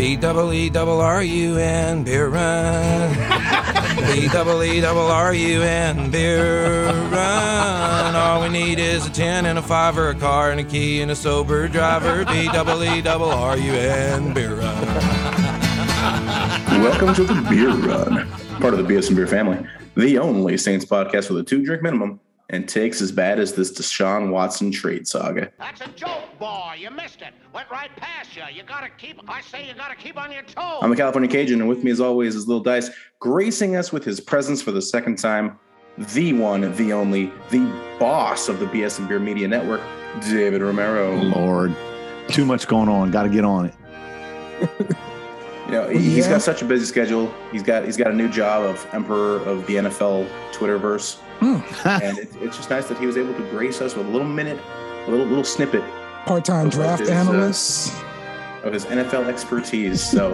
BEERUN, beer run. BEERUN, beer run. All we need is a 10 and a 5 or a car and a key and a sober driver. BEERUN, beer run. Welcome to the Beer Run, part of the BS and Beer family, the only Saints podcast with a 2-drink minimum and takes as bad as this Deshaun Watson trade saga. That's a joke, boy. You missed it. Went right past you. You gotta keep on your toes. I'm the California Cajun, and with me as always is Lil Dice, gracing us with his presence for the second time, the one, the only, the boss of the BS and Beer Media Network, David Romero. Lord, too much going on. Got to get on it. You know, he's got such a busy schedule. He's got a new job of Emperor of the NFL Twitterverse. And it's just nice that he was able to grace us with a little minute, a little snippet. Part-time draft analyst. Of his NFL expertise. So,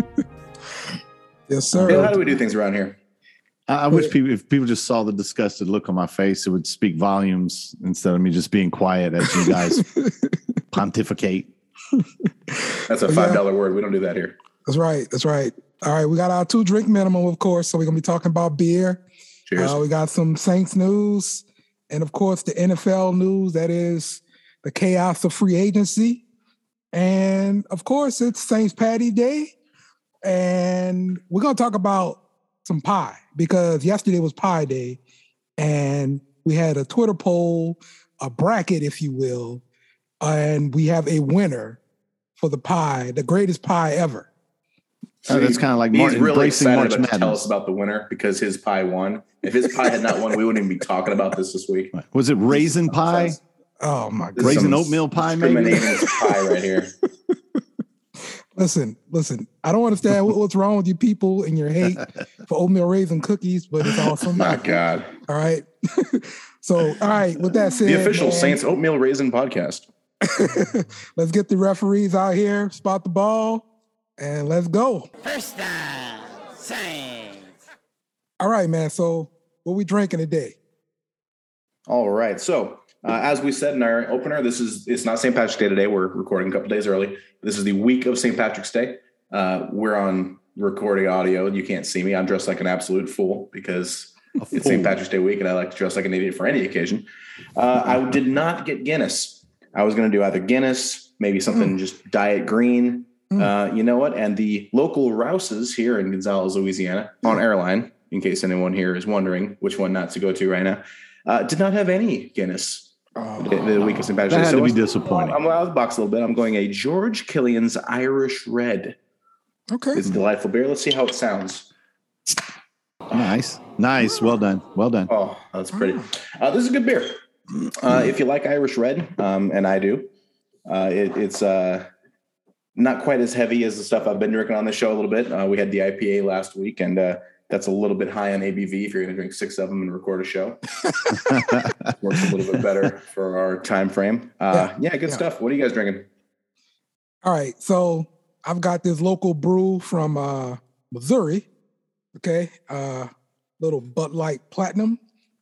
yes, sir. Bill, how do we do things around here? I wish if people just saw the disgusted look on my face, it would speak volumes instead of me just being quiet as you guys pontificate. That's a $5 word. We don't do that here. That's right. All right, we got our 2-drink minimum, of course, so we're going to be talking about beer. Cheers. We got some Saints news and, of course, the NFL news. That is the chaos of free agency. And, of course, it's St. Patty's Day. And we're going to talk about some pie because yesterday was Pie Day. And we had a Twitter poll, a bracket, if you will. And we have a winner for the pie, the greatest pie ever. So that's kind of like he's really excited March to Madness. tell us about the winner because his pie won. If his pie had not won, we wouldn't even be talking about this week. Was it raisin pie? Oh my God! Raisin oatmeal pie, maybe. Pie right here. Listen. I don't understand what's wrong with you people and your hate for oatmeal raisin cookies, but it's awesome. My God! All right. So, all right. With that said, the official Saints oatmeal raisin podcast. Let's get the referees out here, spot the ball, and let's go. First down, Saints. All right, man. So, what we drinking today? All right. So, as we said in our opener, it's not St. Patrick's Day today. We're recording a couple days early. This is the week of St. Patrick's Day. We're on recording audio. You can't see me. I'm dressed like an absolute fool because it's St. Patrick's Day week, and I like to dress like an idiot for any occasion. I did not get Guinness. I was going to do either Guinness, maybe something just diet green. You know what? And the local Rouse's here in Gonzales, Louisiana, on Airline, in case anyone here is wondering which one not to go to right now, did not have any Guinness the week of St. Patrick's Day. That had to be disappointing. I'm out of the box a little bit. I'm going a George Killian's Irish Red. Okay. It's a delightful beer. Let's see how it sounds. Nice. Well done. Oh, that's pretty. This is a good beer. If you like Irish Red, and I do, it's not quite as heavy as the stuff I've been drinking on the show a little bit. We had the IPA last week, and that's a little bit high on ABV if you're going to drink 6 of them and record a show. Works a little bit better for our time frame. Good stuff. What are you guys drinking? All right. So, I've got this local brew from Missouri. Okay. Little Bud Light Platinum.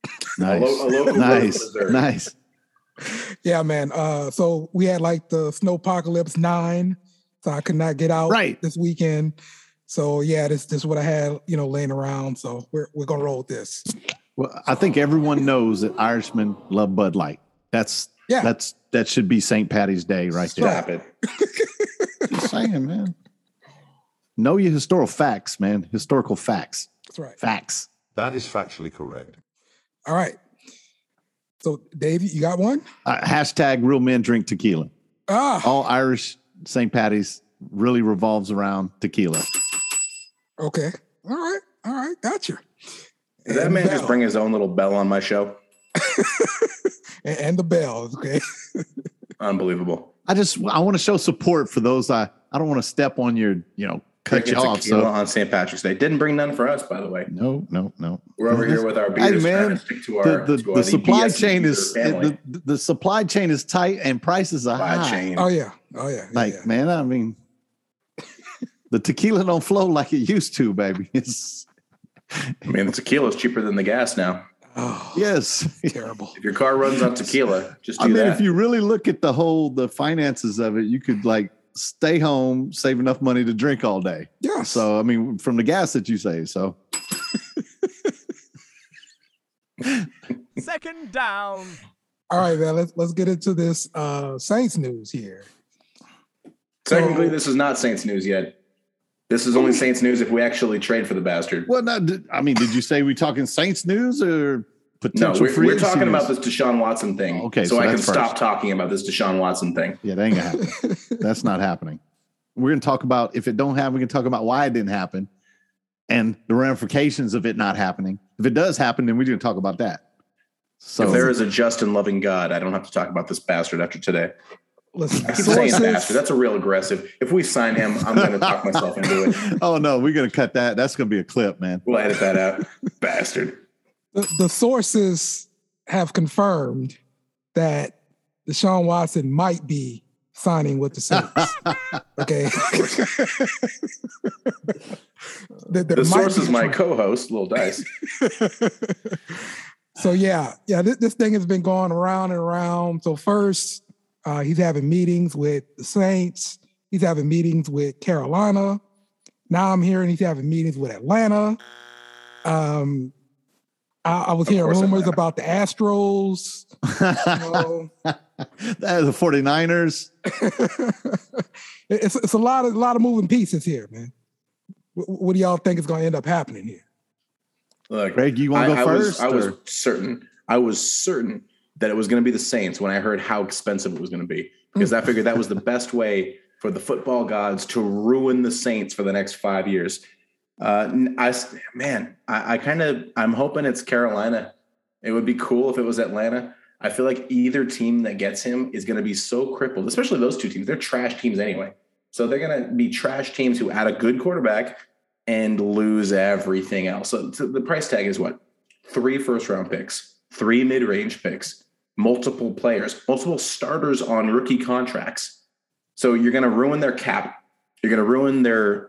Nice. Yeah, man. So we had like the Snowpocalypse 9, so I could not get out this weekend. So yeah, this is what I had, laying around. So we're gonna roll with this. Well, I think everyone knows that Irishmen love Bud Light. That should be St. Patty's Day right there. Stop it. Just saying, man. Know your historical facts, man. Historical facts. That's right. Facts. That is factually correct. All right. So, Dave, you got one? Hashtag real men drink tequila. All Irish St. Patty's really revolves around tequila. Okay. All right. Gotcha. Did that man just bring his own little bell on my show? and the bells, okay? Unbelievable. I want to show support for those. I don't want to step on your, cut you off. So on St. Patrick's Day. Didn't bring none for us, by the way. No. We're over here with our beers. Hey, man, trying to stick to our, the supply chain is family. the supply chain is tight and prices are high. Chain. Oh yeah. Man, I mean, the tequila don't flow like it used to, baby. The tequila is cheaper than the gas now. Oh, yes. Terrible. If your car runs on tequila, just do that. If you really look at the finances of it, you could stay home, save enough money to drink all day. Yes. So, I mean, from the gas that you save. So, Second down. All right, man. Let's get into this Saints news here. Technically, this is not Saints news yet. This is only Saints news if we actually trade for the bastard. well, did you say we talking Saints news or No, potential free we're agency talking news? about this Deshaun Watson thing. Okay, so so I can that's stop first. talking about this Deshaun Watson thing. Yeah, that ain't gonna happen. That's not happening. We're gonna talk about if it don't happen. We can talk about why it didn't happen and the ramifications of it not happening. If it does happen, then we're gonna talk about that. So If there is a just and loving God, I don't have to talk about this bastard after today. Listen, I keep saying sources, bastard. That's a real aggressive. If we sign him, I'm going to talk myself into it. oh no, we're gonna cut that. That's gonna be a clip, man. We'll edit that out. Bastard. the sources have confirmed that Deshaun Watson might be signing with the Saints. Okay. The source is my co-host, Lil Dice. So yeah, this thing has been going around and around. So first, he's having meetings with the Saints. He's having meetings with Carolina. Now I'm hearing he's having meetings with Atlanta. I was hearing rumors about the Astros. The 49ers. It's a lot of moving pieces here, man. What do y'all think is going to end up happening here? Look, Greg, you want to go first? I was certain that it was going to be the Saints when I heard how expensive it was going to be, because I figured that was the best way for the football gods to ruin the Saints for the next 5 years. I'm hoping it's Carolina. It would be cool if it was Atlanta. I feel like either team that gets him is going to be so crippled, especially those two teams. They're trash teams anyway. So they're going to be trash teams who add a good quarterback and lose everything else. So the price tag is what? 3 first-round picks, 3 mid-range picks, multiple players, multiple starters on rookie contracts. So you're going to ruin their cap. You're going to ruin their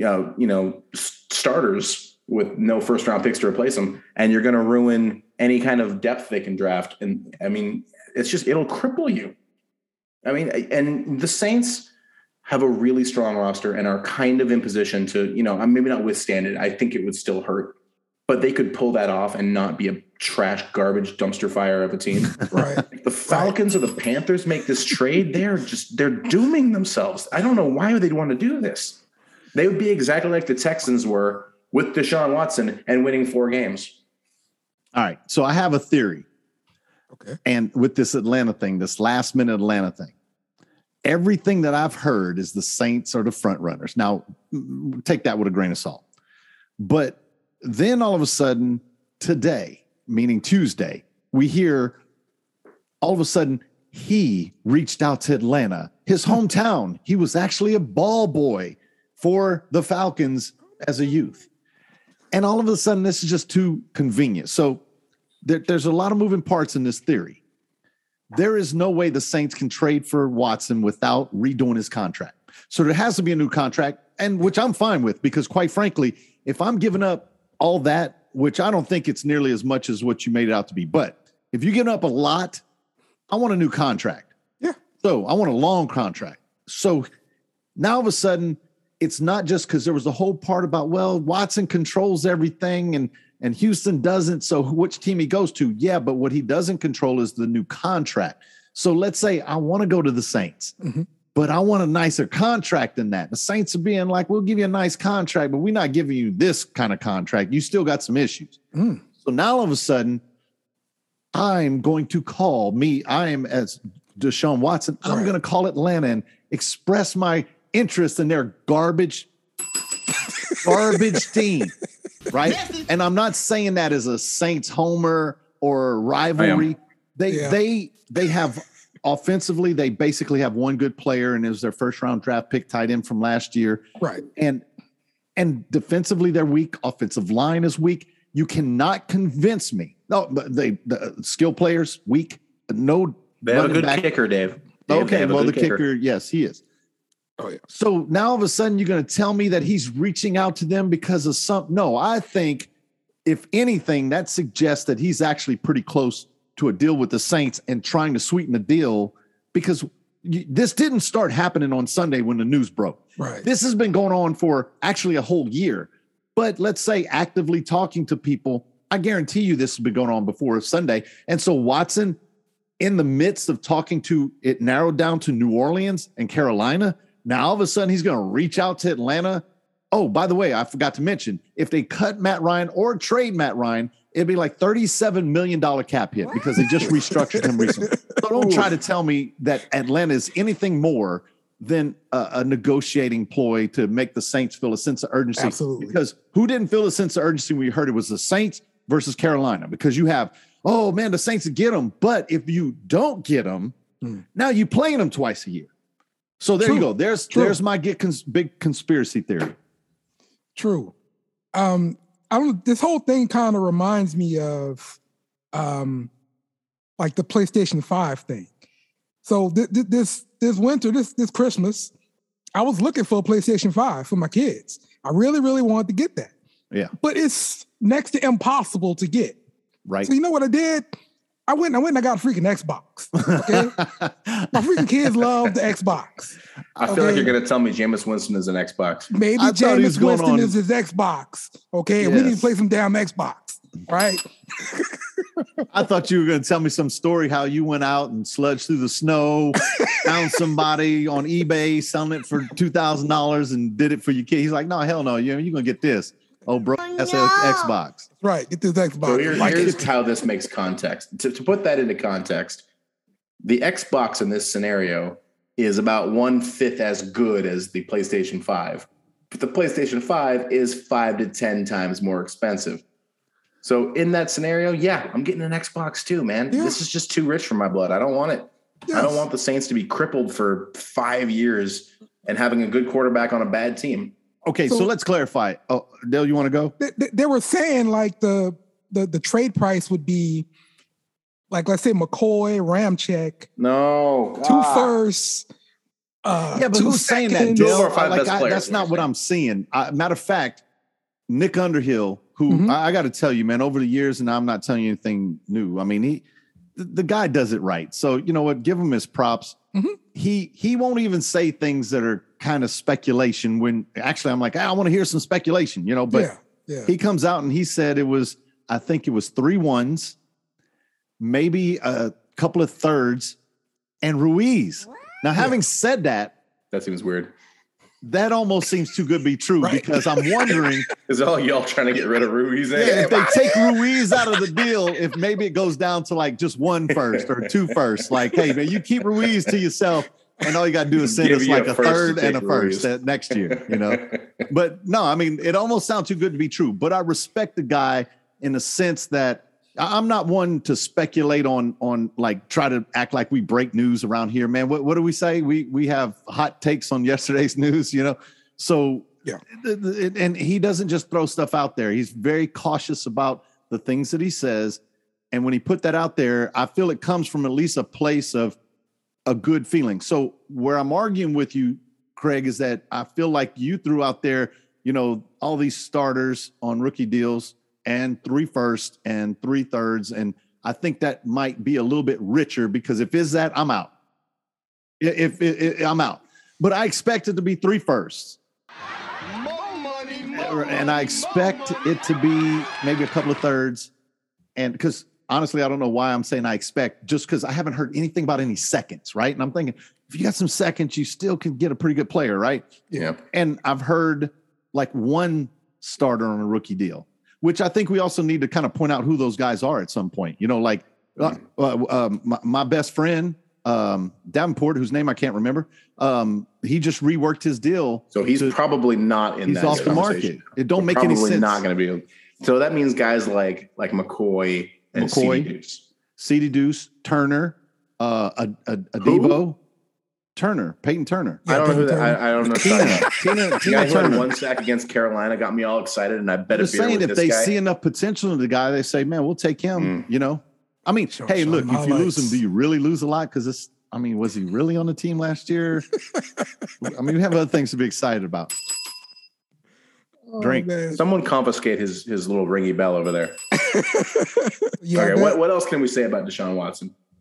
starters with no first-round picks to replace them, and you're going to ruin any kind of depth they can draft. And I mean, it'll cripple you. I mean, and the Saints have a really strong roster and are kind of in position to, maybe not withstand it. I think it would still hurt, but they could pull that off and not be a trash, garbage dumpster fire of a team. Right. If the Falcons or the Panthers make this trade, they're dooming themselves. I don't know why they'd want to do this. They would be exactly like the Texans were with Deshaun Watson and winning 4 games. All right. So I have a theory. Okay. And with this Atlanta thing, this last minute Atlanta thing, everything that I've heard is the Saints are the front runners. Now, take that with a grain of salt. But then all of a sudden today, meaning Tuesday, we hear all of a sudden he reached out to Atlanta, his hometown. He was actually a ball boy for the Falcons as a youth. And all of a sudden, this is just too convenient. So there's a lot of moving parts in this theory. There is no way the Saints can trade for Watson without redoing his contract. So there has to be a new contract, and which I'm fine with, because quite frankly, if I'm giving up all that, which I don't think it's nearly as much as what you made it out to be, but if you're giving up a lot, I want a new contract. Yeah. So I want a long contract. So now all of a sudden, it's not just because there was a whole part about, well, Watson controls everything and Houston doesn't. So which team he goes to? Yeah, but what he doesn't control is the new contract. So let's say I want to go to the Saints, but I want a nicer contract than that. The Saints are being like, we'll give you a nice contract, but we're not giving you this kind of contract. You still got some issues. So now all of a sudden, I'm going to I am as Deshaun Watson, I'm going to call Atlanta and express my interest in their garbage team, right? And I'm not saying that as a Saints homer or rivalry. They have offensively, they basically have one good player, and it was their first round draft pick tight end from last year. Right. And defensively, they're weak. Offensive line is weak. You cannot convince me. No, the skill players weak. No, they have a good kicker, Dave. Okay, well, the kicker, yes, he is. Oh, yeah. So now all of a sudden you're going to tell me that he's reaching out to them because of something? No, I think if anything, that suggests that he's actually pretty close to a deal with the Saints and trying to sweeten the deal, because this didn't start happening on Sunday when the news broke. Right. This has been going on for actually a whole year. But let's say actively talking to people, I guarantee you this has been going on before Sunday. And so Watson, in the midst of talking to it, narrowed down to New Orleans and Carolina. Now all of a sudden he's going to reach out to Atlanta. Oh, by the way, I forgot to mention, if they cut Matt Ryan or trade Matt Ryan, it'd be like $37 million cap hit because they just restructured him recently. So don't try to tell me that Atlanta is anything more than a negotiating ploy to make the Saints feel a sense of urgency. Absolutely. Because who didn't feel a sense of urgency when we heard it was the Saints versus Carolina? Because you have, oh man, the Saints get them. But if you don't get them, now you playing them twice a year. So there you go. There's my big conspiracy theory. True. This whole thing kind of reminds me of like the PlayStation 5 thing. So this winter, this Christmas, I was looking for a PlayStation 5 for my kids. I really, really wanted to get that. Yeah. But it's next to impossible to get. Right. So you know what I did? I went and I got a freaking Xbox. Okay. My freaking kids love the Xbox. I feel like you're going to tell me Jameis Winston is an Xbox. Maybe Jameis Winston is his Xbox. Okay. Yes. We need to play some damn Xbox. Right. I thought you were going to tell me some story how you went out and sludged through the snow, found somebody on eBay selling it for $2,000 and did it for your kid. He's like, no, hell no. You're going to get this. Oh, bro, that's an Xbox. Right. Get this Xbox. So here's how this makes context. To put that into context, the Xbox in this scenario is about 1/5 as good as the PlayStation 5. But the PlayStation 5 is 5 to 10 times more expensive. So in that scenario, yeah, I'm getting an Xbox too, man. Yeah. This is just too rich for my blood. I don't want it. Yes. I don't want the Saints to be crippled for 5 years and having a good quarterback on a bad team. Okay, so let's clarify. Oh, Dale, you want to go? They were saying like the trade price would be like, let's say McCoy, Ramczyk. No. 2 firsts. Yeah, but who's saying that, Dale? That's not what I'm seeing. Matter of fact, Nick Underhill, who I got to tell you, man, over the years, and I'm not telling you anything new. I mean, the guy does it right. So you know what? Give him his props. Mm-hmm. He won't even say things that are kind of speculation when actually I'm like, I want to hear some speculation, you know, but he comes out and he said I think it was 3 1s, maybe a couple of thirds, and Ruiz. Now, having said that seems weird. That almost seems too good to be true because I'm wondering. Is all y'all trying to get rid of Ruiz? Yeah, if they take Ruiz out of the deal, if maybe it goes down to like just 1 first or 2 firsts, like, hey, man, you keep Ruiz to yourself and all you got to do is send us like a third and a first next year, you know? But no, I mean, it almost sounds too good to be true, but I respect the guy in the sense that I'm not one to speculate on like try to act like we break news around here, man. What do we say? We have hot takes on yesterday's news, you know? So yeah. And he doesn't just throw stuff out there. He's very cautious about the things that he says. And when he put that out there, I feel it comes from at least a place of a good feeling. So where I'm arguing with you, Craig, is that I feel like you threw out there, you know, all these starters on rookie deals and 3 firsts and 3 thirds. And I think that might be a little bit richer because if it's that, I'm out. I'm out. But I expect it to be 3 firsts. And I expect it to be maybe a couple of thirds. And because honestly, I don't know why I'm saying I expect, just because I haven't heard anything about any seconds, right? And I'm thinking, if you got some seconds, you still can get a pretty good player, right? Yeah. And I've heard like 1 starter on a rookie deal, which I think we also need to kind of point out who those guys are at some point. You know, like my best friend, Davenport, whose name I can't remember, he just reworked his deal. So he's probably not in that. He's off the market. It don't make any sense. Probably not going to be. So that means guys like McCoy and CeeDee Deuce, Turner, Adebo, Peyton Turner. I don't know who that. I don't know. Tina Turner. 1 sack against Carolina got me all excited, and I bet if they see enough potential in the guy, they say, "Man, we'll take him." You know, I mean, hey, look, if you lose him, do you really lose a lot? Because it's. I mean, was he really on the team last year? I mean, we have other things to be excited about. Drink. Someone confiscate his little ringy bell over there. Okay, what else can we say about Deshaun Watson?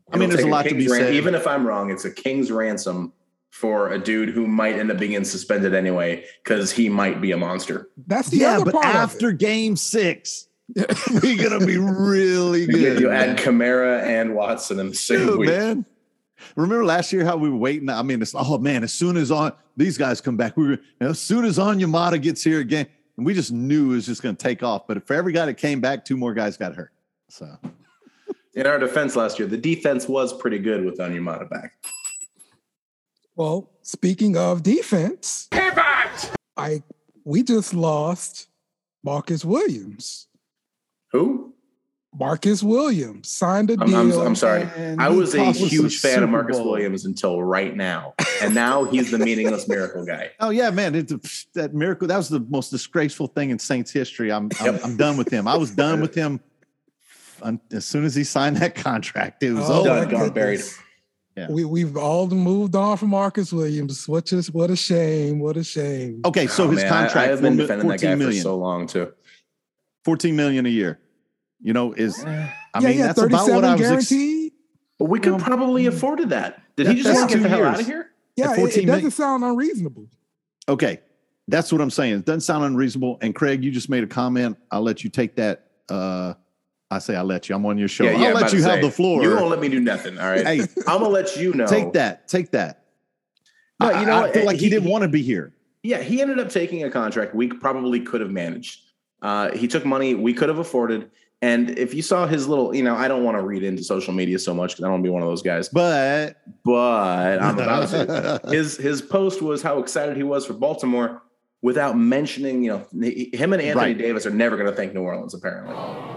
I mean, there's a lot to be said. Even if I'm wrong, it's a king's ransom for a dude who might end up being suspended anyway because he might be a monster. That's the other but part after Game 6, we're gonna be really good. You add Kamara and Watson in the same week, man. Remember last year how we were waiting? I mean, as soon as these guys come back, as soon as Onyemata gets here again, and we just knew it was just going to take off. But for every guy that came back, 2 more guys got hurt. So, in our defense last year, the defense was pretty good with Onyemata back. Well, speaking of defense, we just lost Marcus Williams. Who? Marcus Williams signed a deal. I'm sorry. I was a huge fan of Marcus Williams until right now. And now he's the meaningless miracle guy. Oh, yeah, man. That miracle, that was the most disgraceful thing in Saints history. I'm done with him. I was done with him as soon as he signed that contract. It was done, gone, buried. Yeah. We've all moved on from Marcus Williams. What a shame. What a shame. Okay, so his contract, I have been defending that guy for so long, too. $14 million a year. You know, that's about what I was guaranteed. But we could probably afforded that. Did he just want to get the hell out of here? Yeah, it doesn't sound unreasonable. Okay, that's what I'm saying. It doesn't sound unreasonable. And Craig, you just made a comment. I'll let you take that. I say I'll let you. I'm on your show. I'll let you have the floor. You won't let me do nothing. All right. Hey, I'm gonna let you know. Take that. No, you know, I feel like he didn't want to be here. Yeah, he ended up taking a contract we probably could have managed. He took money we could have afforded. And if you saw his little, I don't want to read into social media so much because I don't want to be one of those guys. But I'm about to. His post was how excited he was for Baltimore without mentioning, him and Anthony Davis are never going to thank New Orleans, apparently.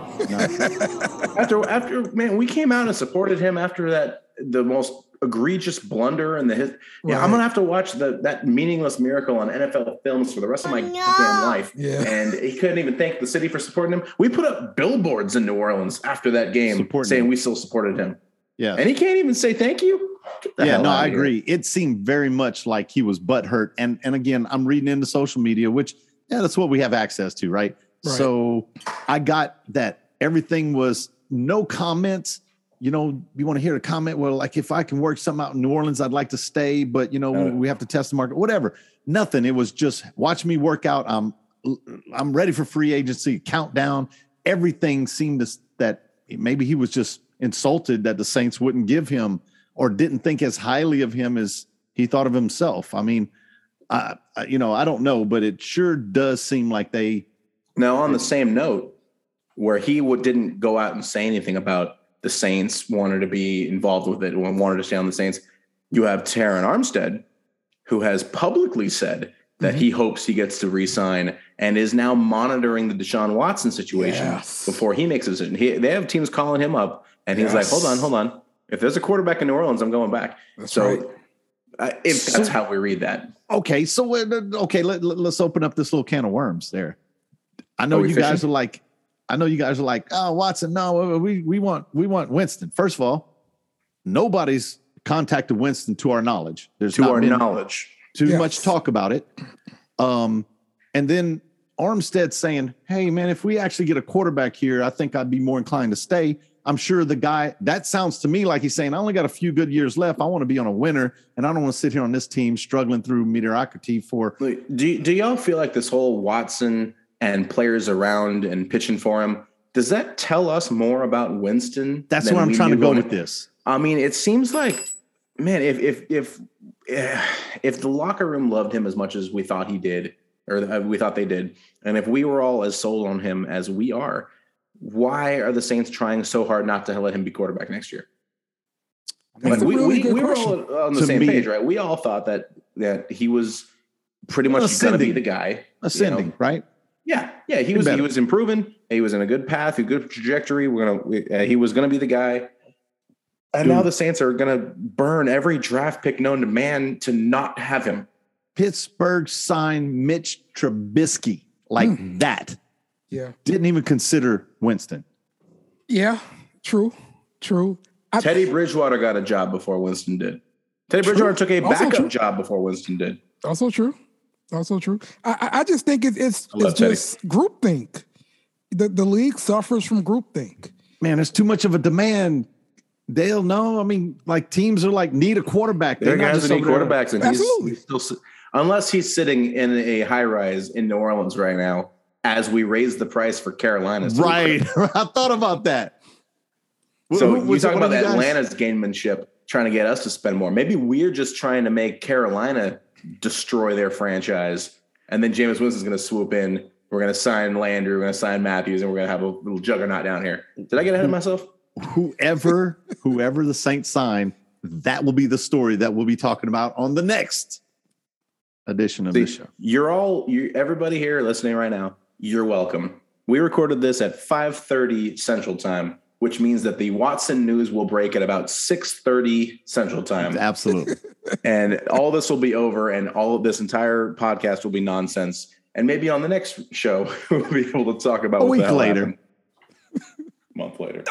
After man, we came out and supported him after the most egregious blunder in the history. Yeah, I'm gonna have to watch that meaningless miracle on NFL films for the rest of my damn life. Yeah. And he couldn't even thank the city for supporting him. We put up billboards in New Orleans after that game saying we still supported him. Yeah, and he can't even say thank you. I agree. It seemed very much like he was butthurt. And again, I'm reading into social media, which that's what we have access to, right? So I got that everything was no comments. You want to hear a comment? Well, like if I can work something out in New Orleans, I'd like to stay, but we have to test the market, whatever. Nothing. It was just watch me work out. I'm ready for free agency countdown. Everything seemed that maybe he was just insulted that the Saints wouldn't give him or didn't think as highly of him as he thought of himself. I mean, I don't know, but it sure does seem like they. Now, on the same note, where he didn't go out and say anything about the Saints wanted to be involved with it and wanted to stay on the Saints. You have Terron Armstead, who has publicly said that he hopes he gets to re-sign and is now monitoring the Deshaun Watson situation before he makes a decision. They have teams calling him up, and he's like, hold on. If there's a quarterback in New Orleans, I'm going back. That's that's how we read that. Okay, so let's open up this little can of worms there. I know you guys are like, oh, Watson, no, we want Winston. First of all, nobody's contacted Winston to our knowledge. There's too much talk about it. And then Armstead saying, hey, man, if we actually get a quarterback here, I think I'd be more inclined to stay. I'm sure the guy, that sounds to me like he's saying, I only got a few good years left. I want to be on a winner, and I don't want to sit here on this team struggling through mediocrity for. Do y'all feel like this whole Watson and players around and pitching for him, does that tell us more about Winston? That's where I'm trying to go with this. I mean, it seems like, man, if the locker room loved him as much as we thought he did, or we thought they did, and if we were all as sold on him as we are, why are the Saints trying so hard not to let him be quarterback next year? Like we were all on the same page, right? We all thought that he was pretty much going to be the guy. Ascending, right? Yeah. He was improving. He was in a good path, a good trajectory. He was going to be the guy. And now the Saints are going to burn every draft pick known to man to not have him. Pittsburgh signed Mitch Trubisky like that. Yeah. Didn't even consider Winston. Yeah, true. Teddy Bridgewater got a job before Winston did. Teddy Bridgewater took a backup job before Winston did. Also true. I just think it's just groupthink. The league suffers from groupthink. Man, there's too much of a demand. Dale, no. I mean, like teams are like need a quarterback. There are They're not guys just that need over there- quarterbacks, and Absolutely. he's still unless he's sitting in a high rise in New Orleans right now as we raise the price for Carolina. So Right. I thought about that. So Who- you was it talk one of about you guys? Atlanta's gamemanship trying to get us to spend more. Maybe we're just trying to make Carolina destroy their franchise, and then Jameis Winston's going to swoop in. We're going to sign Landry. We're going to sign Matthews, and we're going to have a little juggernaut down here. Did I get ahead of myself? Whoever the Saints sign, that will be the story that we'll be talking about on the next edition of the show. Everybody here listening right now, you're welcome. We recorded this at 5:30 Central Time, which means that the Watson news will break at about 6:30 Central Time. Absolutely. And all this will be over, and all of this entire podcast will be nonsense. And maybe on the next show, we'll be able to talk about A what week the hell later. happened. A month later.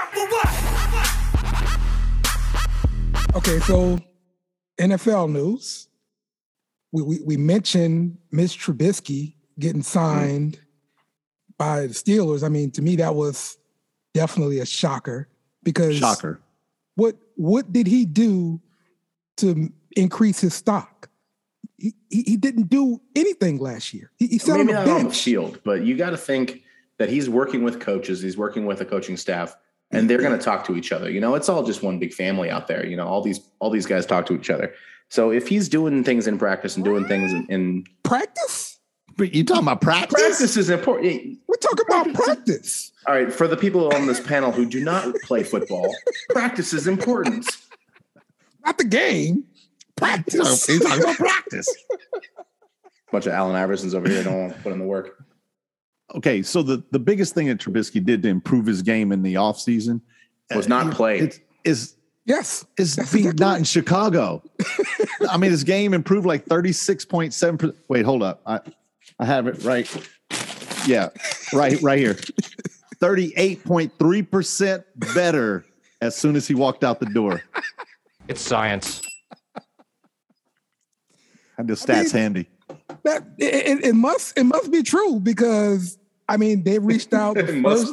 Okay, so NFL news. We mentioned Mitch Trubisky getting signed by the Steelers. I mean, to me, that was definitely a shocker because Shocker. What did he do to increase his stock? He didn't do anything last year. He sat Maybe on not the on the bench. field, but you got to think that he's working with coaches, he's working with a coaching staff, and they're going to talk to each other. You know, it's all just one big family out there. You know, all these guys talk to each other. So if he's doing things in practice and doing things in Practice? But you talking about practice? practice is important. We're talking about practice. All right, for the people on this panel who do not play practice is important. Not the game. Practice. He's talking about practice. Bunch of Allen Iversons over here don't want to put in the work. Okay, so the biggest thing that Trubisky did to improve his game in the offseason Was not play. Yes. is That's being exactly not right. in Chicago. I mean, his game improved like 36.7%. Wait, hold up. I have it right. Yeah, right here. 38.3% better as soon as he walked out the door. It's science. I have the stats handy. That it must be true because I mean they reached out the It must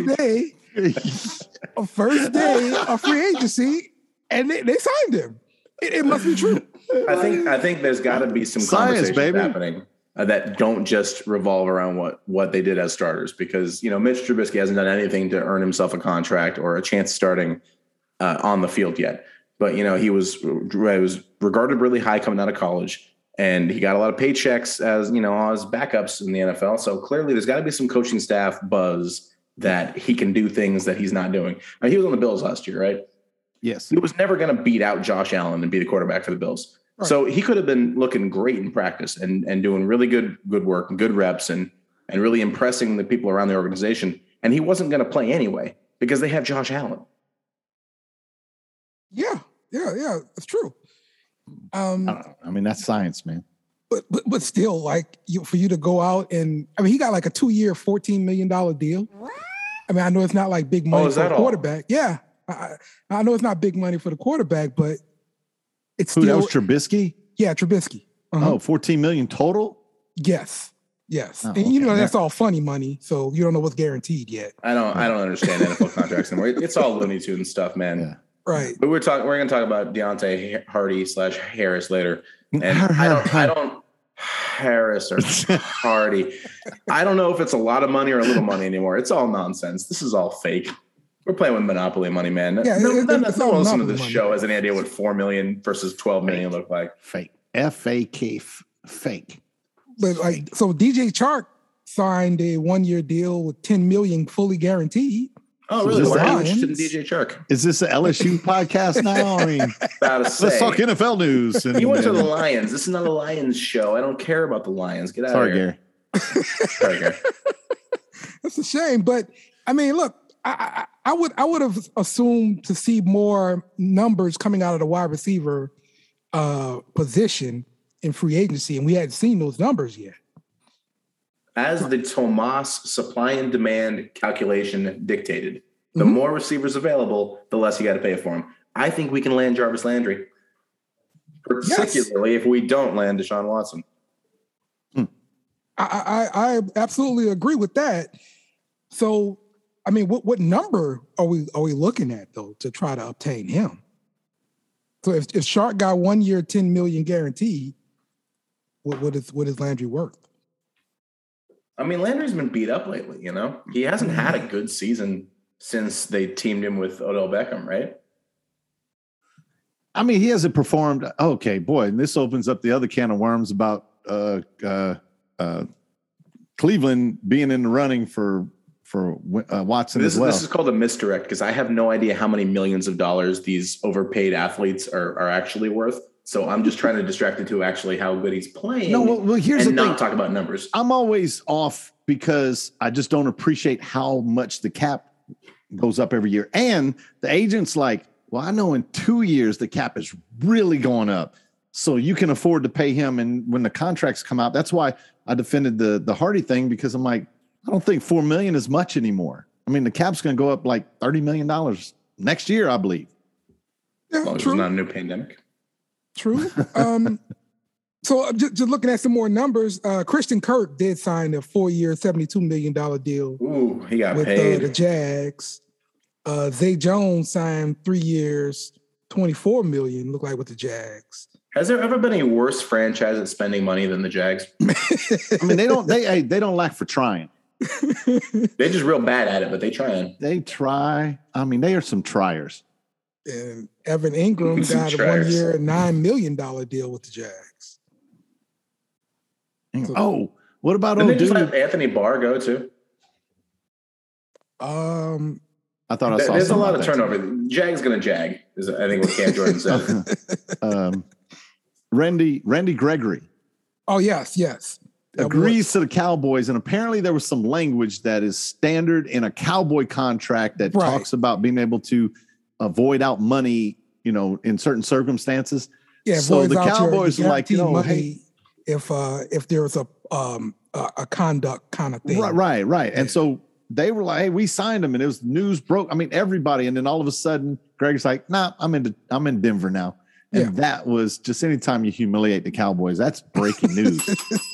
first day of free agency and they signed him. It must be true. I think there's got to be some Science, conversations baby. happening that don't just revolve around what they did as starters, because you know Mitch Trubisky hasn't done anything to earn himself a contract or a chance starting on the field yet. But you know he was regarded really high coming out of college, and he got a lot of paychecks as you know as backups in the NFL. So clearly, there's got to be some coaching staff buzz that he can do things that he's not doing. Now, he was on the Bills last year, right? Yes. He was never going to beat out Josh Allen and be the quarterback for the Bills. Right. So he could have been looking great in practice and doing really good work and good reps and really impressing the people around the organization. And he wasn't going to play anyway because they have Josh Allen. Yeah, it's true. I mean, that's science, man. But still, like for you to go out and I mean, he got like a 2-year, $14 million deal. I mean, I know it's not like big money is for that a all? quarterback. Yeah, I know it's not big money for the quarterback, but it's Who, that still was Trubisky? yeah, Trubisky. Uh-huh. Oh, 14 million total? Yes. Oh, And you know okay. that's all funny money, so you don't know what's guaranteed yet. I don't understand NFL contracts anymore. It's all Looney Tunes stuff, man. Yeah. Right. But we're going to talk about Deontay Hardy / Harris later. And I don't Harris or Hardy. I don't know if it's a lot of money or a little money anymore. It's all nonsense. This is all fake. We're playing with Monopoly money, man. Yeah, no it's one all listening to Monopoly this money. show has any idea what 4 million versus 12 million look like. Fake. F-A-K. Fake. But like so DJ Chark signed a 1-year deal with $10 million fully guaranteed. Oh, really? Is Why are you Lions? interested in DJ Chark? Is this an LSU podcast now? I mean, About to say. let's talk NFL news. And, You went to the Lions. This is not a Lions show. I don't care about the Lions. Get out Sorry, of here. Gary. Sorry, Gary. That's a shame. But I mean, look, I would have assumed to see more numbers coming out of the wide receiver position in free agency, and we hadn't seen those numbers yet. As the Tomas supply and demand calculation dictated, the Mhm. more receivers available, the less you got to pay for them. I think we can land Jarvis Landry, particularly if we don't land Deshaun Watson. I absolutely agree with that. So I mean, what number are we looking at though to try to obtain him? So if Shark got 1 year, $10 million guaranteed, what is Landry worth? I mean, Landry's been beat up lately. You know, he hasn't had a good season since they teamed him with Odell Beckham, right? I mean, he hasn't performed. Okay, boy, and this opens up the other can of worms about Cleveland being in the running for Watson as well. This is called a misdirect because I have no idea how many millions of dollars these overpaid athletes are actually worth. So I'm just trying to distract it to actually how good he's playing. No, well, here's the thing. Not talk about numbers. I'm always off because I just don't appreciate how much the cap goes up every year. And the agent's like, well, I know in 2 years the cap is really going up. So you can afford to pay him. And when the contracts come out, that's why I defended the Hardy thing, because I'm like, I don't think $4 million is much anymore. I mean, the cap's going to go up like $30 million next year, I believe. Yeah, as long as true. it's not a new pandemic. True. So just looking at some more numbers, Christian Kirk did sign a 4-year, $72 million deal. Ooh, he got with paid. The Jags. Zay Jones signed 3 years, $24 million, look like with the Jags. Has there ever been a worse franchise at spending money than the Jags? I mean, they don't lack for trying. They're just real bad at it, but they try. They try. I mean, they are some triers. And Evan Ingram got a 1 year, $9 million deal with the Jags. Oh, what about Didn't old they just dude? let Anthony Barr go too? I thought I saw. There's a lot of about that turnover. Jag's gonna jag, is I think what Cam Jordan said. Randy Gregory. Oh yes. Agrees to the Cowboys, and apparently there was some language that is standard in a Cowboy contract that talks about being able to void out money, in certain circumstances. Yeah, so the Cowboys are like, money if there's a conduct kind of thing. Right. Yeah. And so they were like, hey, we signed him, and it was news broke. I mean, everybody, and then all of a sudden, Greg's like, nah, I'm in Denver now. And that was just anytime you humiliate the Cowboys, that's breaking news.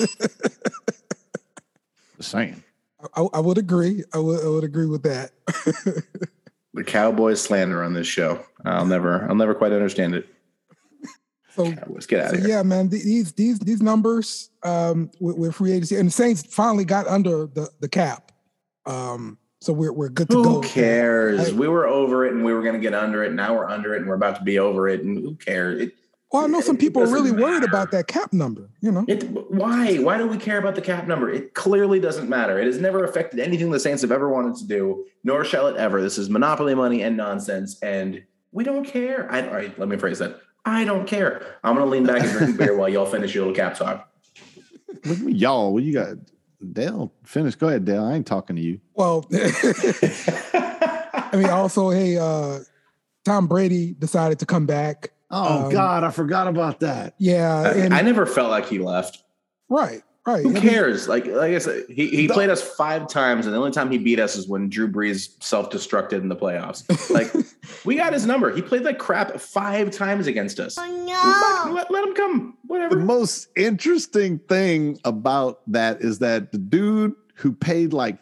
Just saying. I would agree. I would agree with that. The Cowboys slander on this show. I'll never quite understand it. So Cowboys, get out of here. Yeah, man, these numbers with free agency, and the Saints finally got under the cap. So we're good to go. Who cares? We were over it and we were going to get under it. Now we're under it and we're about to be over it. And who cares? Well, I know some people are really worried about that cap number, Why? Why do we care about the cap number? It clearly doesn't matter. It has never affected anything the Saints have ever wanted to do, nor shall it ever. This is monopoly money and nonsense, and we don't care. All right, let me phrase that. I don't care. I'm going to lean back and drink beer while y'all finish your little cap talk. Y'all, what you got? Dale, finish. Go ahead, Dale. I ain't talking to you. Well, I mean, also, hey, Tom Brady decided to come back. Oh, God, I forgot about that. Yeah. And I never felt like he left. Right. Who cares? Like I said, he played us 5 times, and the only time he beat us is when Drew Brees self-destructed in the playoffs. Like, we got his number. He played like crap 5 times against us. Oh, no. Let him come. Whatever. The most interesting thing about that is that the dude who paid like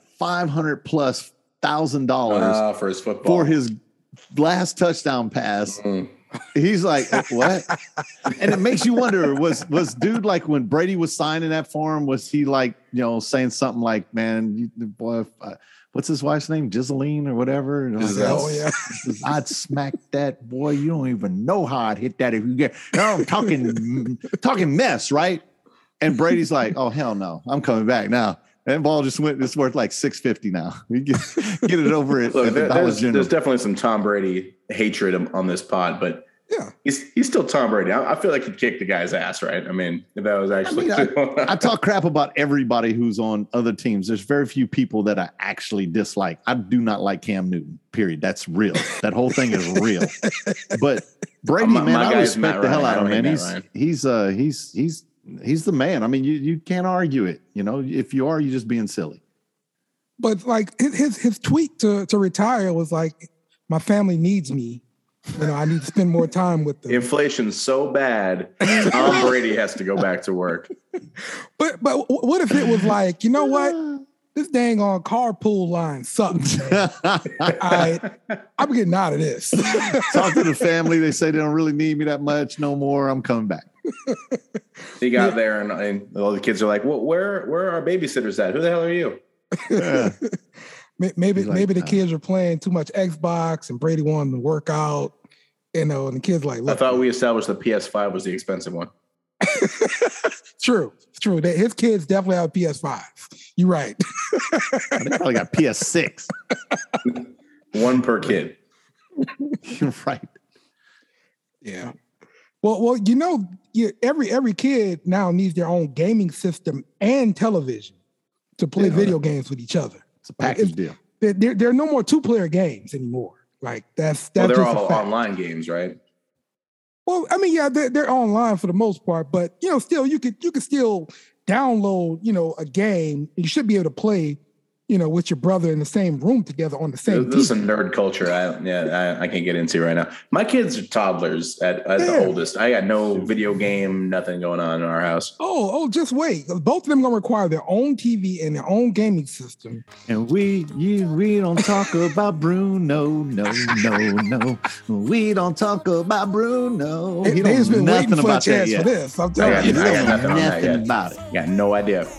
$500,000+ for his football, for his last touchdown pass. He's like, what? And it makes you wonder, was dude like when Brady was signing that for him, was he like, saying something like, man, boy, what's his wife's name? Giseline or whatever? And like, I'd smack that boy. You don't even know how I'd hit that if you get, I'm talking mess, right? And Brady's like, oh, hell no, I'm coming back now. That ball just went, it's worth like $650 now. We get it over at there's definitely some Tom Brady hatred on this pod, but yeah, he's still Tom Brady. I feel like he'd kick the guy's ass, right? I mean, if that was actually. I talk crap about everybody who's on other teams. There's very few people that I actually dislike. I do not like Cam Newton, period. That's real. That whole thing is real. But Brady, man, I respect the hell out of him, man. He's the man. I mean, you can't argue it. If you are, you're just being silly. But like his tweet to retire was like, my family needs me. I need to spend more time with them. Inflation's so bad, Tom Brady has to go back to work. But what if it was like, you know what? this dang on carpool line sucks. I'm getting out of this. Talk to the family. They say they don't really need me that much no more. I'm coming back. He got there and all the kids are like, well, where are our babysitters at? Who the hell are you? Yeah. Maybe Like, the kids are playing too much Xbox and Brady wanted to work out, and the kids like, look, I thought we established the PS5 was the expensive one. True. His kids definitely have PS5. You're right. They probably got PS6. One per kid. You're right. Yeah. Well, every kid now needs their own gaming system and television to play video games with each other. It's a package deal. There are no more 2-player games anymore. Like that's Well, they're just all a fact. online games, right? Well, I mean, yeah, they're online for the most part, but still, you could still download, a game. You should be able to play, with your brother in the same room together on the same. This is some nerd culture. I can't get into right now. My kids are toddlers at the oldest. I got no video game, nothing going on in our house. Oh, just wait. Both of them gonna require their own TV and their own gaming system. And we don't talk about Bruno. No. We don't talk about Bruno. They just been waiting for a chance for this. I'm telling you. I got nothing on that yet. about it. Got no idea.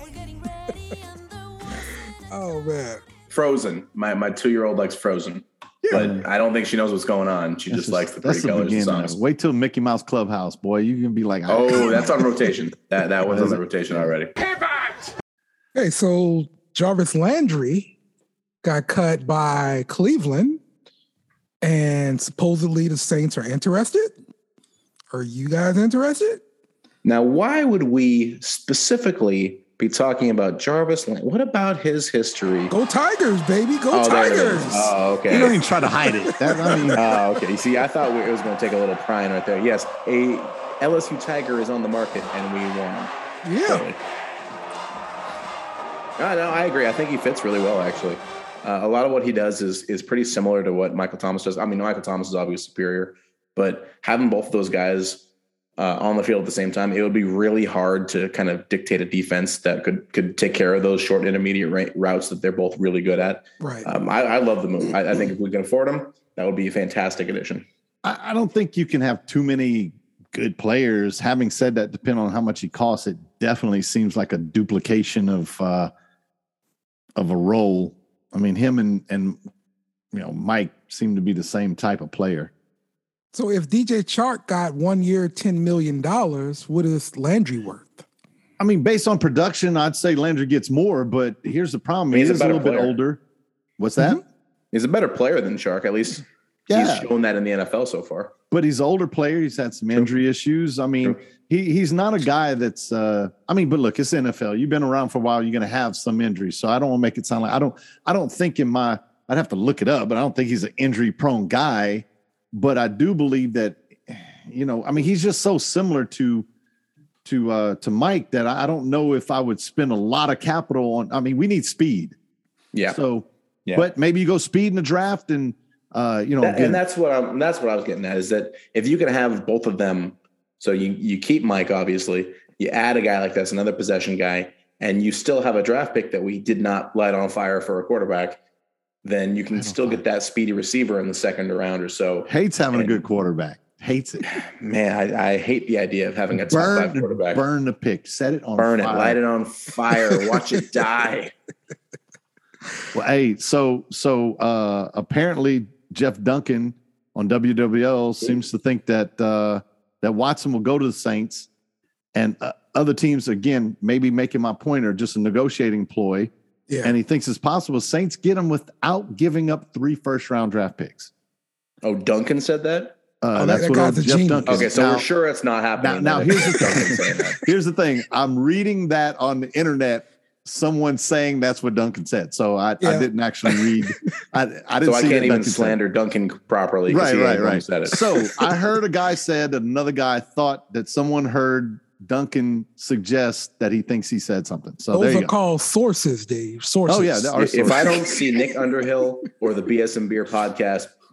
Oh man. Frozen. My 2-year-old likes Frozen. But I don't think she knows what's going on. She just likes the pretty colors and songs. Wait till Mickey Mouse Clubhouse, boy. You can be like, oh, that's on rotation. That was on the rotation already. Hey, so Jarvis Landry got cut by Cleveland, and supposedly the Saints are interested. Are you guys interested? Now, why would we specifically be talking about Jarvis Landry? What about his history? Go Tigers, baby. Go There it Tigers. is. Oh, okay. you don't even try to hide it. Okay. You see, I thought it was going to take a little prying right there. Yes, a LSU Tiger is on the market, and we won. Yeah. Totally. No, I agree. I think he fits really well, actually. A lot of what he does is pretty similar to what Michael Thomas does. I mean, Michael Thomas is obviously superior, but having both of those guys on the field at the same time, it would be really hard to kind of dictate a defense that could take care of those short intermediate routes that they're both really good at. Right. I love the move. I think if we can afford him, that would be a fantastic addition. I don't think you can have too many good players. Having said that, depending on how much he costs, it definitely seems like a duplication of a role. I mean, him and Mike seem to be the same type of player. So if DJ Chark got 1 year, $10 million, what is Landry worth? I mean, based on production, I'd say Landry gets more, but here's the problem. He's a little bit older. What's that? Mm-hmm. He's a better player than Chark. At least he's shown that in the NFL so far. But he's an older player. He's had some injury issues. I mean, he's not a guy that's but look, it's NFL. You've been around for a while. You're going to have some injuries. So I don't want to make it sound like I don't think I'd have to look it up, but I don't think he's an injury prone guy. But I do believe that, he's just so similar to Mike that I don't know if I would spend a lot of capital on. I mean, we need speed. Yeah. So, but maybe you go speed in the draft and, and that's what I was getting at is that if you can have both of them, so you keep Mike, obviously, you add a guy like that's another possession guy, and you still have a draft pick that we did not light on fire for a quarterback, then you can still get that speedy receiver in the second round or so. Hates having a good quarterback. Hates it. Man, I hate the idea of having a top 5 quarterback. Burn the pick. Set it on fire. Burn it. Fire. Light it on fire. Watch it die. Well, hey, so apparently Jeff Duncan on WWL seems to think that that Watson will go to the Saints, and other teams, again, maybe making my point, are just a negotiating ploy. Yeah. And he thinks it's possible Saints get him without giving up 3 first-round draft picks. Oh, Duncan said that? That's what Jeff Duncan. Okay, so we're sure it's not happening. Now here's the thing. Here's the thing. I'm reading that on the internet. Someone saying that's what Duncan said. So I didn't actually read. I didn't. So I can't even slander Duncan properly. Right. Said it. So I heard a guy said that another guy thought that someone heard Duncan suggest that he thinks he said something. So those are called sources, Dave. Sources. Oh yeah. If I don't see Nick Underhill or the BS and Beer podcast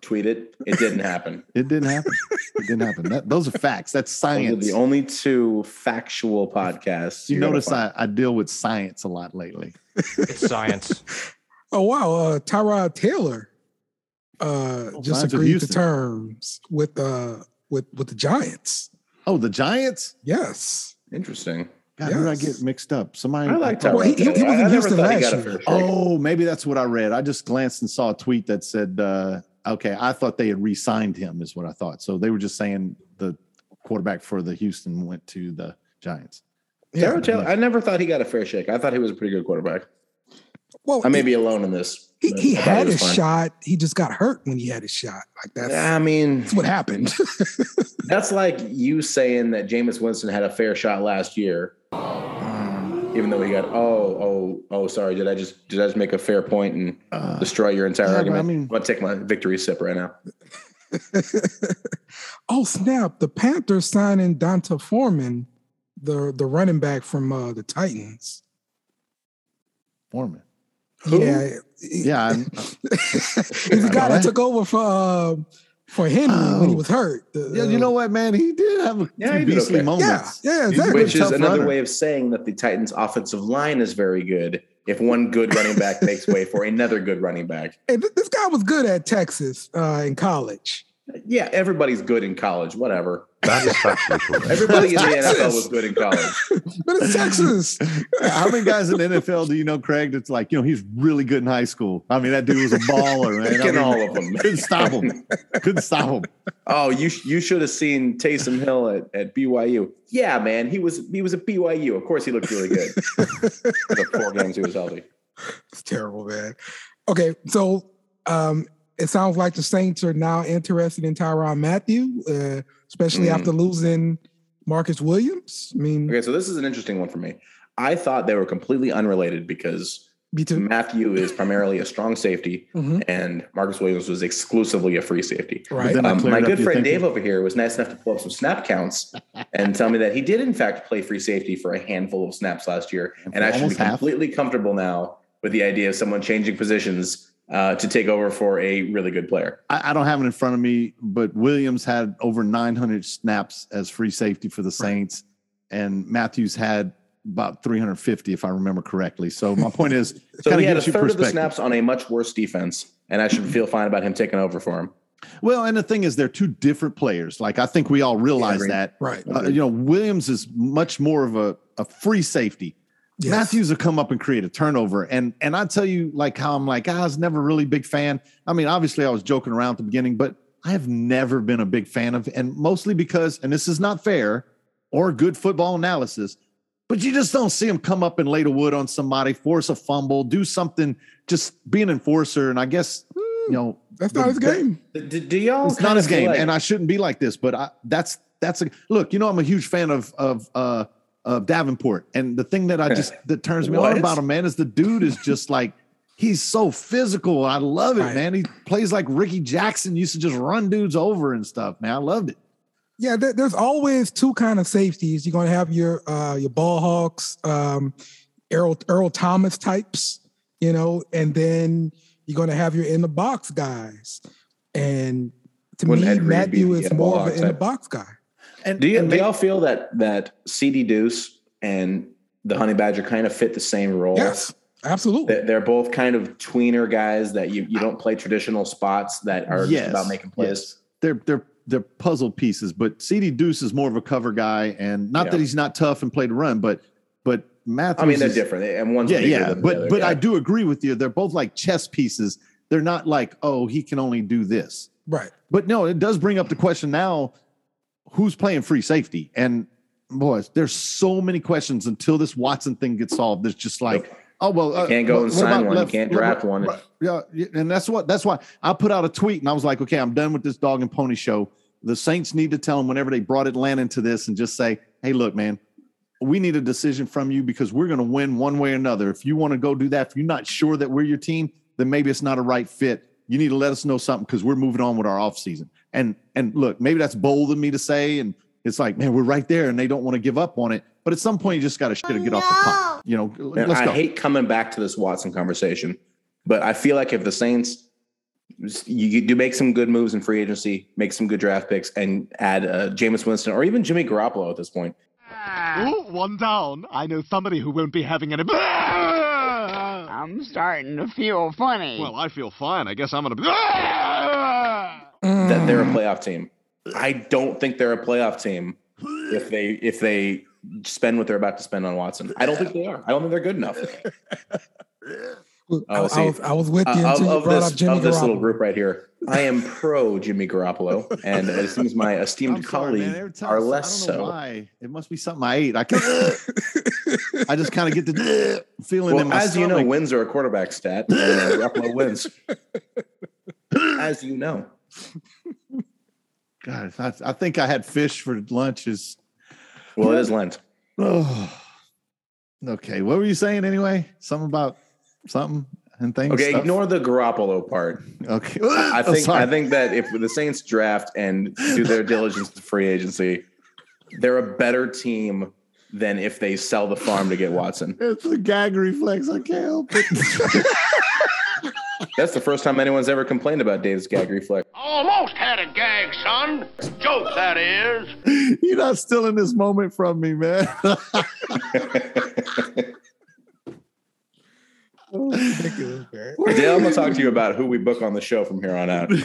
tweet it. It didn't happen. It didn't happen. It didn't happen. Those are facts. That's Those are science. the only two factual podcasts. You you're gonna notice find. I deal with science a lot lately. It's science. Oh wow, Tyrod Taylor just Signs of agreed to Houston. terms with the Giants. Oh, the Giants? Yes. Interesting. God, who did I Yes. get mixed up? Somebody. I like Tyrod. Well, he was in Taylor. I never Houston thought he last got a year. fair shake. Oh, maybe that's what I read. I just glanced and saw a tweet that said, okay, I thought they had re-signed him, is what I thought. So they were just saying the quarterback for the Houston went to the Giants. Tyrod Taylor, I never thought he got a fair shake. I thought he was a pretty good quarterback. Well, I may be alone in this. he but he I thought had was his fine. shot. He just got hurt when he had his shot. Like I mean, that's what happened. that's like you saying that Jameis Winston had a fair shot last year, even though he got sorry, did I just make a fair point and destroy your entire yeah, but argument? I mean- I'm gonna take my victory sip right now. Oh snap! The Panthers signing Donta Foreman, the running back from the Titans. Foreman. Yeah, Yeah. he's the guy that took over for Henry when he was hurt. Yeah, you know what, man? He did have a Yeah, few he did beastly okay. moments. Yeah, He's a exactly. good Which is tough another runner. way of saying that the Titans' offensive line is very good. If one good running back makes way for another good running back, Hey, this guy was good at Texas in college. yeah, everybody's good in college. Whatever. That is factually correct. Everybody in the Texas. NFL was good in college. But it's Texas. How many guys in the NFL do you know, Craig? That's like, he's really good in high school. I mean, that dude was a baller, man. Picking all of them. Couldn't stop him. Couldn't stop him. Oh, you should have seen Taysom Hill at BYU. Yeah, man, he was at BYU. Of course, he looked really good. The 4 games he was healthy. It's terrible, man. Okay, so it sounds like the Saints are now interested in Tyrann Mathieu, especially after losing Marcus Williams. I mean, Okay, so this is an interesting one for me. I thought they were completely unrelated because me too. Matthew is primarily a strong safety, Mhm. and Marcus Williams was exclusively a free safety. Right. then I cleared My up good your friend thinking. Dave over here was nice enough to pull up some snap counts and tell me that he did, in fact, play free safety for a handful of snaps last year. And I should be Almost half. completely comfortable now with the idea of someone changing positions to take over for a really good player. I don't have it in front of me, but Williams had over 900 snaps as free safety for the Saints, and Matthews had about 350, if I remember correctly. So my point is, So kinda he had a gives you third of the perspective. snaps on a much worse defense, and I should feel fine about him taking over for him. Well, and the thing is, they're two different players. Like, I think we all realize agreed. that. Right. Williams is much more of a free safety. Yes. Matthews will come up and create a turnover. And I tell you, like, how I'm like, I was never really a big fan. I mean, obviously I was joking around at the beginning, but I have never been a big fan of, and mostly because, and this is not fair or good football analysis, but you just don't see him come up and lay the wood on somebody, force a fumble, do something, just be an enforcer. And I guess, That's not his game. Do y'all? it's not his game, and I shouldn't be like this, but that's a look. I'm a huge fan of Davenport, and the thing that that turns me on What? about him, man, is the dude is just like, he's so physical. I love it, Right. man. He plays like Ricky Jackson used to just run dudes over and stuff, man. I loved it. Yeah, there's always two kind of safeties. You're going to have your ball hawks, Earl Thomas types, and then you're going to have your in the box guys. And to Wouldn't me, Ed Reed Matthew be is the more ball of hawk an in the type? box guy. And Do and y'all feel that CD Deuce and the Honey Badger kind of fit the same role? Yes, absolutely. They're both kind of tweener guys that you don't play traditional spots that are just about making plays. Yes. They're puzzle pieces, but CD Deuce is more of a cover guy, and not that he's not tough and play to run, but Matthews. I mean, they're is- different, and one's bigger Yeah. than the other But guy. I do agree with you. They're both like chess pieces. They're not like, oh, he can only do this. Right. But no, it does bring up the question now, who's playing free safety? And boys, there's so many questions until this Watson thing gets solved. There's just like, oh, well. You can't go and what sign about one. You can't draft one. right, yeah. And that's why I put out a tweet and I was like, okay, I'm done with this dog and pony show. The Saints need to tell them whenever they brought Atlanta into this and just say, hey, look, man, we need a decision from you because we're going to win one way or another. If you want to go do that, if you're not sure that we're your team, then maybe it's not a right fit. You need to let us know something because we're moving on with our offseason. And look, maybe that's bold of me to say. And it's like, man, we're right there and they don't want to give up on it. But at some point, you just got to get off the pot. Man, Let's I go. hate coming back to this Watson conversation, but I feel like if the Saints You do make some good moves in free agency, make some good draft picks, and add Jameis Winston or even Jimmy Garoppolo at this point. Oh, one down. I know somebody who won't be having any. I'm starting to feel funny. Well, I feel fine. I guess I'm gonna. That they're a playoff team. I don't think they're a playoff team if they spend what they're about to spend on Watson. I don't think they are. I don't think they're good enough. I was with you until you brought up Jimmy Garoppolo. This little group right here, I am pro Jimmy Garoppolo, and it seems my esteemed colleagues are less so. Why. It must be something I ate. I just kind of get the feeling in my as stomach. you know, wins are a quarterback stat. Garoppolo wins. As you know. God, I think I had fish for lunch. Well, it is Lent. Oh, okay. What were you saying anyway? Something about something and things. Okay, stuff? ignore the Garoppolo part. Okay, I think that if the Saints draft and do their diligence to free agency, they're a better team than if they sell the farm to get Watson. It's a gag reflex. I can't help it. That's the first time anyone's ever complained about Dave's gag reflex. Almost had a gag, son. Joke, that is. You're not stealing this moment from me, man. Ridiculous, man. Dale, I'm going to talk to you about who we book on the show from here on out.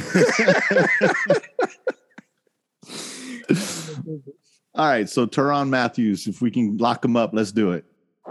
All right, so Tyrann Mathieu, if we can lock him up, let's do it.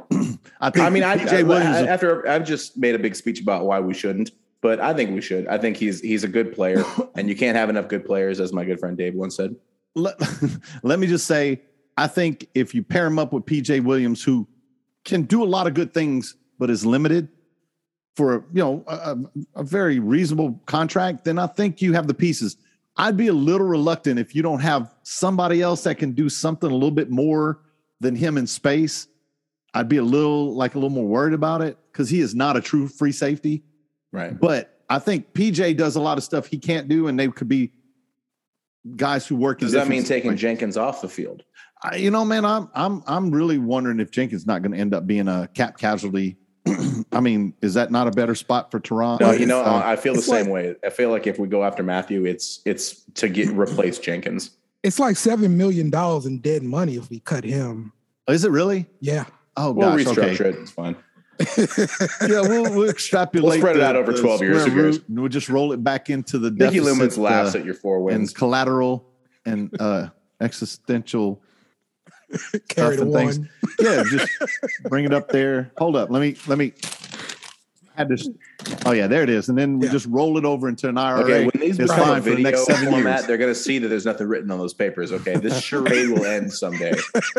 After I've just made a big speech about why we shouldn't, but I think we should. I think he's a good player, and you can't have enough good players, as my good friend Dave once said. Let me just say, I think if you pair him up with PJ Williams, who can do a lot of good things, but is limited for a very reasonable contract, then I think you have the pieces. I'd be a little reluctant if you don't have somebody else that can do something a little bit more than him in space. I'd be a little more worried about it because he is not a true free safety. Right. But I think PJ does a lot of stuff he can't do, and they could be guys who work. Does that mean taking Jenkins off the field? Man, I'm really wondering if Jenkins not going to end up being a cap casualty. I mean, is that not a better spot for Tyrann? No, I feel the same way. I feel like if we go after Matthew, it's to replace Jenkins. It's like $7 million in dead money if we cut him. Is it really? Yeah. Oh, we'll gosh. restructure Okay. it. It's fine. Yeah, we'll extrapolate. We'll spread it out over 12 years. Root, we'll just roll it back into the Mickey deficit, Lumens laughs at your 4 wins. And collateral and existential Carry the things. one. Yeah, just bring it up there. Hold up. Let me had this. Oh yeah, there it is. And then we just roll it over into an IRA. Okay, when these it's become fine a for the next video 7 format, years. they're going to see that there's nothing written on those papers. Okay, this charade will end someday.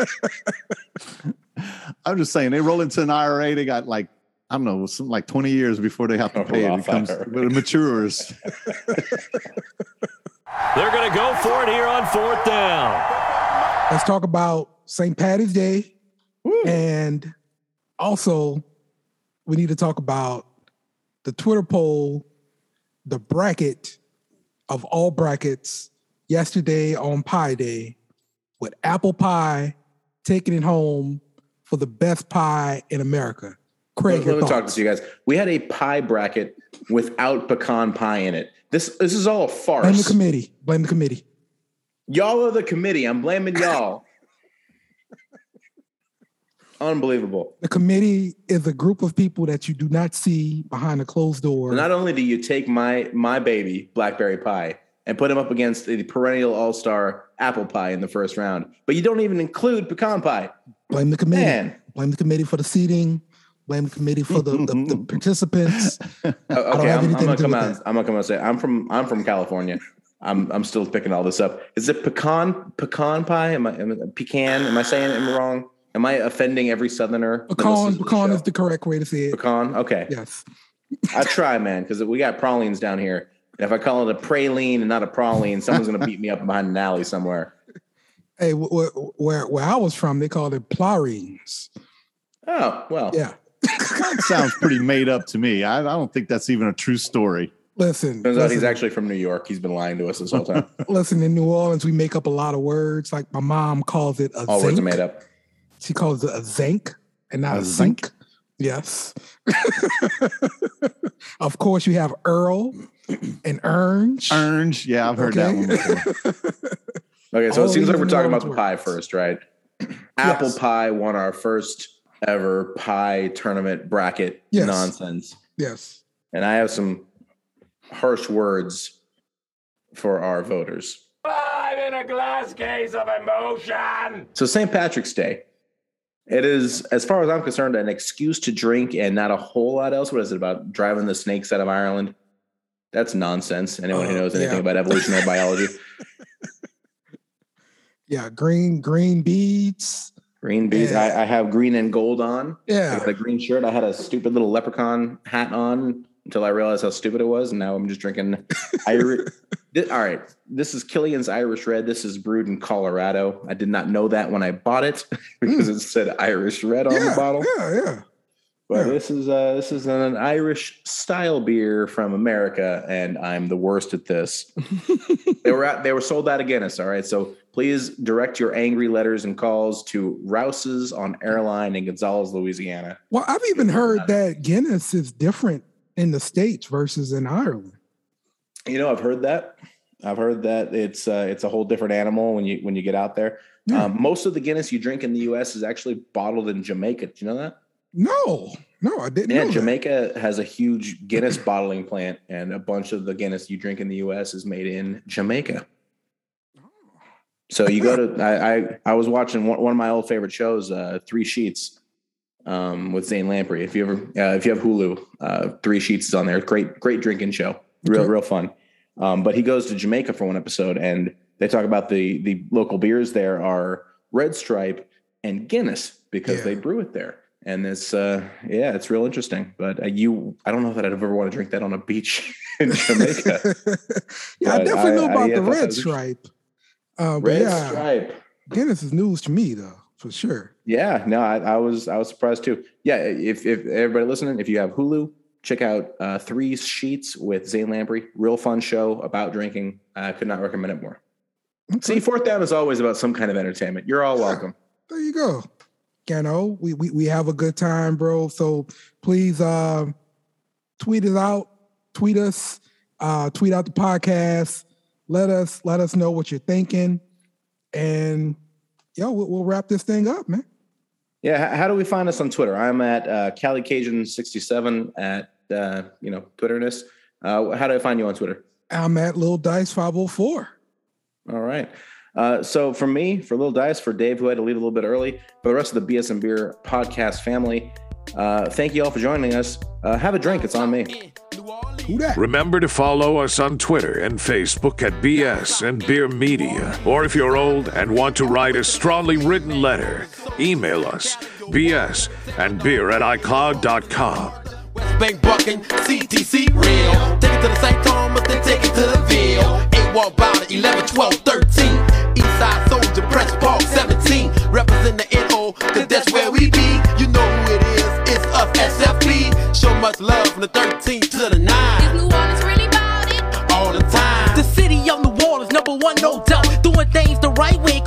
I'm just saying, they roll into an IRA. They got like, I don't know, something like 20 years before they have to pay it. When it matures. They're going to go for it here on 4th down. Let's talk about St. Patty's Day. Woo. And also, we need to talk about the Twitter poll, the bracket of all brackets yesterday on Pie Day, with apple pie taking it home for the best pie in America. Craig, let me talk to you guys. We had a pie bracket without pecan pie in it. This is all a farce. Blame the committee. Y'all are the committee. I'm blaming y'all. Unbelievable. The committee is a group of people that you do not see behind a closed door. So not only do you take my baby, blackberry pie, and put him up against the perennial all-star apple pie in the first round, but you don't even include pecan pie. Blame the committee. Man. Blame the committee for the seating. Blame the committee for the participants. Okay, I'm gonna come out and say I'm from California. I'm still picking all this up. Is it pecan pie? Am I saying it wrong? Am I offending every Southerner? Pecan is the correct way to say it. Pecan? Okay. Yes. I try, man, because we got pralines down here. And if I call it a praline and not a praline, someone's going to beat me up behind an alley somewhere. Hey, where I was from, they called it plarines. Oh, well. Yeah. That sounds pretty made up to me. I don't think that's even a true story. Listen. Turns out he's actually from New York. He's been lying to us this whole time. Listen, in New Orleans, we make up a lot of words. Like my mom calls it a All zinc. words are made up. She calls it a zinc and not a zinc. Yes. Of course, you have Earl. And orange. Orange. Yeah, I've heard that one before. Okay, so All it seems like these we're talking about orange the pie words. first, right? Apple Yes. pie won our first ever pie tournament bracket Yes. nonsense. Yes. And I have some harsh words for our voters. I'm in a glass case of emotion. So St. Patrick's Day, it is, as far as I'm concerned, an excuse to drink and not a whole lot else. What is it about driving the snakes out of Ireland? That's nonsense. Anyone who knows anything yeah. about evolutionary biology. Yeah. Green beads. Green beans. Yeah. I have green and gold on. I Yeah. got a green shirt. I had a stupid little leprechaun hat on until I realized how stupid it was. And now I'm just drinking Irish. All right. This is Killian's Irish Red. This is brewed in Colorado. I did not know that when I bought it because it said Irish Red on the bottle. Yeah. But this is an Irish style beer from America, and I'm the worst at this. They were sold out of Guinness. All right, so please direct your angry letters and calls to Rouse's on Airline in Gonzales, Louisiana. Well, I've even heard that Guinness is different in the States versus in Ireland. You know, I've heard that. It's a whole different animal when you get out there. Yeah. Most of the Guinness you drink in the U.S. is actually bottled in Jamaica. Did you know that? No, I didn't Yeah, know Jamaica has a huge Guinness bottling plant, and a bunch of the Guinness you drink in the U.S. is made in Jamaica. So you go to I was watching one of my old favorite shows, Three Sheets, with Zane Lamprey. If you have Hulu, Three Sheets is on there. Great drinking show, real fun. But he goes to Jamaica for one episode, and they talk about the local beers there are Red Stripe and Guinness because they brew it there. And it's it's real interesting. But I don't know that I'd ever want to drink that on a beach in Jamaica. Yeah, I But definitely know about the thought that Red was Stripe. Red Stripe. Guinness is news to me though, for sure. Yeah, no, I was surprised too. Yeah, if everybody listening, if you have Hulu, check out Three Sheets with Zane Lamprey. Real fun show about drinking. I could not recommend it more. Okay. See, Fourth Down is always about some kind of entertainment. You're all welcome. There you go. You know, we have a good time, bro. So please tweet us out, tweet out the podcast. Let us know what you're thinking, and we'll wrap this thing up, man. Yeah, how do we find us on Twitter? I'm at CaliCajun67 at Twitterness. How do I find you on Twitter? I'm at Lil Dice 504. All right. So for me, for Lil Dice, for Dave, who had to leave a little bit early, for the rest of the BS and Beer podcast family, thank you all for joining us. Have a drink. It's on me. Who that? Remember to follow us on Twitter and Facebook at BS and Beer Media. Or if you're old and want to write a strongly written letter, email us bsandbeer@icloud.com. Bank bucking, CTC real. Take it to the St. Thomas, then take it to the Ville. 8 walk by the 11, 12, 13. Eastside Soldier, Press Park 17. Represent the NO, cause that's where we be. You know who it is, it's us, SFP. Show much love from the 13th to the 9. Is New Orleans really about it? All the time. The city of New Orleans, #1, no doubt. Doing things the right way,